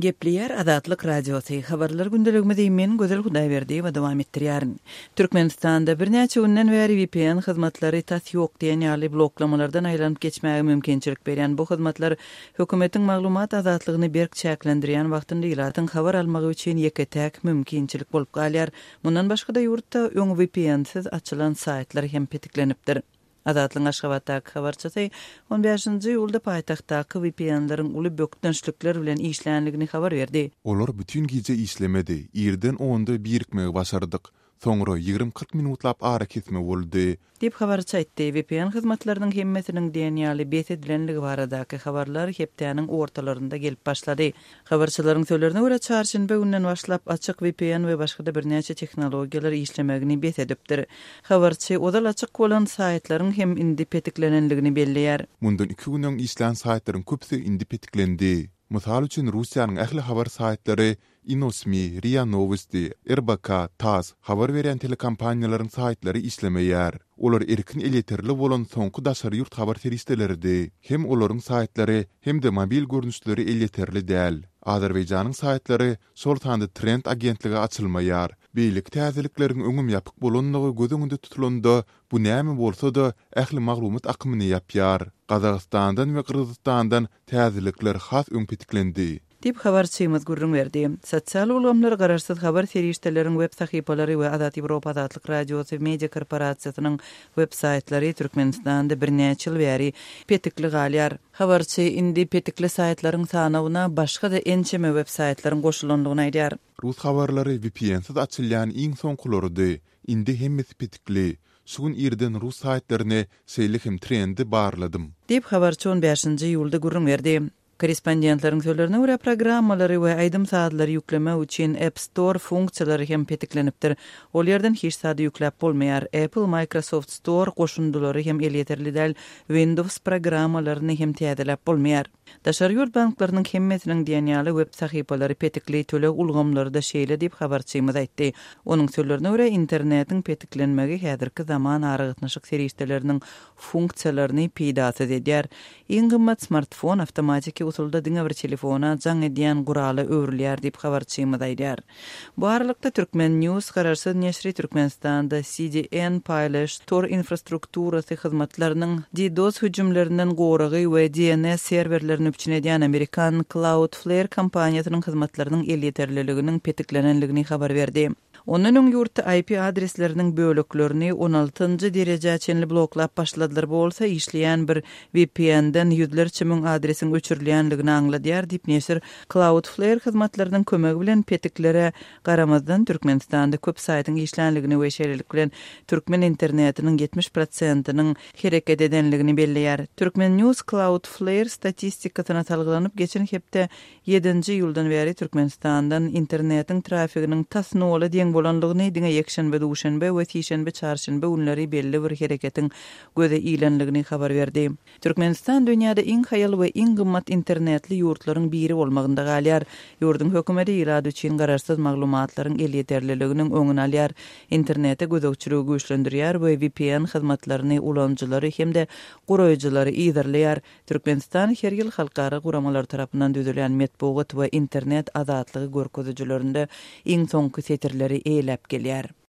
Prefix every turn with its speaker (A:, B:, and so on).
A: Gepleyer Azatlyk Radiosu habarlar gündeligimizde men Gözel Hudaýberdi we dowam etdirýärin. Türkmenistanda birnäçe günden bäri VPN hyzmatlary tas ýok diýen ýaly bloklamalardan aýlanyp geçmäge mümkinçilik berýän bu hyzmatlar hökümetiň maglumat azatlygyny berk çäklendirýän wagtynda ýylatyň habar almagy üçin ýeketäk mümkinçilik bolup galýar. Mundan başga da ýurtda öňe VPN-siz açylan saytlar hem petiklenipdir. Azatlyň Aşgabatdaky habarçysy 15-nji ýylda paýtagtdaky VPN-laryň uly bökdünçlikler bilen işlänligini habar berdi.
B: Olar bütün gece işlemedi. Ýerden onda birikmegi başardyk. Soňra 20-40 minutlap ara kesme boldy.
A: Dip habarçy aýtdy. VPN hyzmatlarynyň hemmesiniň diýenýaly besedlenligi baradaky habarlar hepdäniň ortalarynda gelip başlady. Habarçylaryň söýlerine görä çarşynba günden başlap açyk VPN we başga da birnäçe tehnologiýalar işlemegini besedipdir. Habarçy odal açyk bolan saytlaryň hem indi petiklenenligini belleýär.
B: Mundan 2 günden işlän saytlaryň köpsi indi petiklendi. Mysal üçin Russiýanyň ähli habar saytlary Inosmi, RIA Novosti, RBK, TASS habar berýän telekompaniýalaryň saytlary işlemeýär. Olar erkin eliterli bolan soňky daşary ýurt habar seristeleridi. Hem olaryň saytlary hem de mobil görnüşleri eliterli däl. Azerbaýjanyň saytlary şol tanda trend agentligi açylmaýar. Beýlik täzelikleriň öňüm ýapyk bolanlygy göz öňünde tutulanda bu näme bolsa da ähli maglumat akymyny ýapýar. Gazagstandan we Kyrgyzstandan täzelikler has öň petiklendi.
A: Dip habarçymyz gurrun berdi. Sosial ulamlar gararsız habar serişdeleriň web sahypalary we Azat Ýewropa Azatlyk Radiosu media korporatsiýasynyň web saytlary Türkmenistanda birnäçe ýyl bäri petikli galýar. Habarçy indi petikli saytlaryň sanawyna başga da ençeme web saytlaryň goşulandygyny aýdýar.
B: Rus habarlary VPN-siz açylýan iň soňkulardy. Indi hemmesi petikli. Şugun ýerden Rus saytlaryny seýlik hem trendi barladym.
A: Dip habarçy 15-nji ýylda gurrun berdi. Korrespondentlaryň söýlerine görä programmalary we aýdym saatlary ýükleme üçin App Store funksiýalary hem petiklenipdir. Ol ýerden hiç saady ýükläp bolmaýar. Apple, Microsoft Store goşundulary hem elýeterli däl Windows programmalaryny hem täzelep bolmaýar. Daşary ýurt banklarynyň hemmesiniň diýenýaly web sahypalary petikli tölek ulgamlary da şeýle diýip habarçymyz aýtdy. Onuň söýlerine görä internetiň petiklenmegi häzirki zaman aragytnaşyk serişdeleriniň funksiýalaryny peýda edýär. Iň gymmat smartfon awtomatik usulda diňe bir telefona jaň edýän guraly öwrülýär diýip habarçymyz aýdýar. Bu aralykda Türkmen News gararsız neşri Türkmenistanda CDN paylaş tor infrastrukturasy hyzmatlarynyň DDoS hüjümlerinden goragy we DNS serwerlerini üçin edýän Amerikan Cloudflare kompaniýasynyň hyzmatlarynyň elýeterliliginiň petiklenenligini habar berdi. Onun ýurtda IP adresleriniň bölüklerini 16-njy derejäçenli bloklap başladylar bolsa işleýän bir VPN-den ýüzlerçe müň adresiň öçürilýänligini aňladýar diýip neşir Cloudflare hyzmatlarynyň kömegi bilen petiklere garamazdan Türkmenistanda köp saýtyň işlänligini we şeýlelik bilen türkmen internetiniň 70%-nyň hereket edenligini belleýär. Türkmen News Cloudflare statistikasyna salgylanyp geçen hepde 7-nji ýyldan bäri Türkmenistandan internetiň trafiginiň tas nola diýen bolanlygyny diňe ýekşenbe, duşanbe we tişenbe, çarşynba günleri belli bir hereketiň göze iýlenligini habar berdi. Türkmenistan dünýäde iň haýal we iň gymmat internetli ýurtlaryň biri bolmagynda galýar. Ýurdun hökümeti ýylady üçin gararsız maglumatlaryň elýeterliliginiň öňüni alýar. Internete gözegçiligi güýçlendirýär we VPN hyzmatlaryny ulanjylary hemde guraýjylary ýyzarlaýar. Türkmenistan her ýyl halkara guramalar tarapyndan düzülen metbuat we internet azatlygy görkezijlerinde iň soňky setirleri eýlep gelýär.